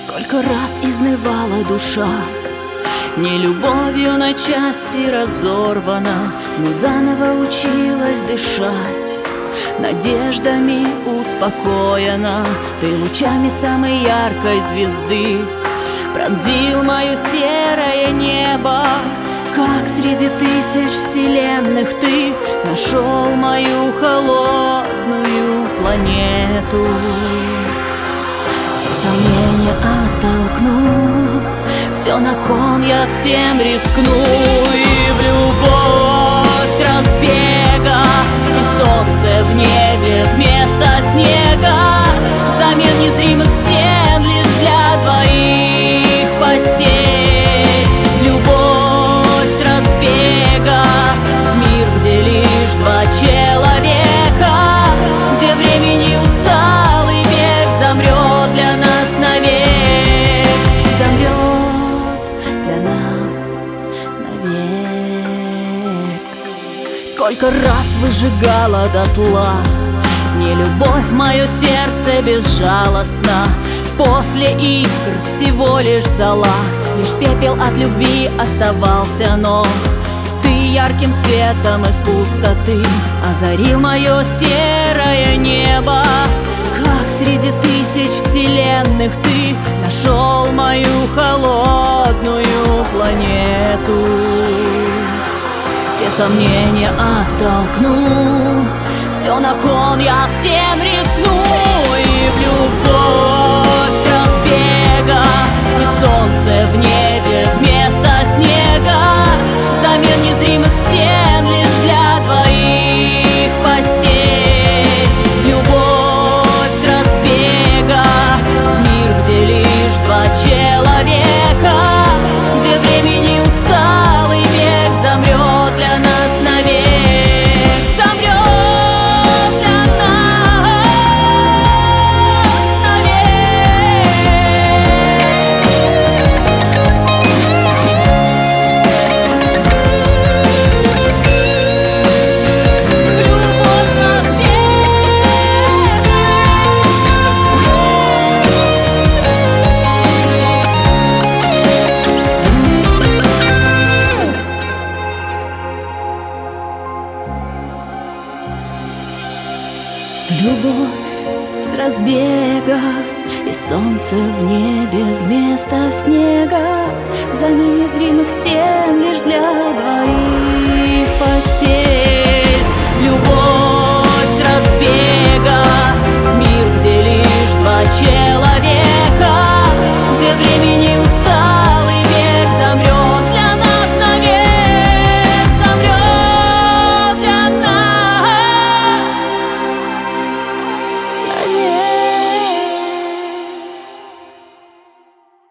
Сколько раз изнывала душа, не любовью на части разорвана, но заново училась дышать, надеждами успокоена. Ты лучами самой яркой звезды пронзил мое серое небо. Как среди тысяч вселенных ты нашел мою холодную планету. Все сомнения оттолкну, все на кон я всем рискну. И в любовь с разбега, и солнце в небе вместо снега, взамен незримых стен лишь для двоих постель. В любовь с разбега, в мир, где лишь два человека, где времени усталый век замрет для нас навек, замрет для нас навек. Сколько раз выжигала дотла не любовь, мое сердце безжалостно. После искр всего лишь зола, лишь пепел от любви оставался, но ты ярким светом из пустоты озарил мое серое небо. Как среди тысяч вселенных ты нашел мою холодную планету. Все сомнения оттолкну, все на кон я всем рискну. И в любовь с разбега, и солнце в небе вместо снега, взамен незримых стен лишь для двоих постель. В любовь с разбега, в мир, где лишь два человека, где времени усталый век замрет для нас навек, замрет для нас навек. В любовь с разбега. В любовь с разбега, и солнце в небе вместо снега, взамен незримых стен лишь для двоих постель. В любовь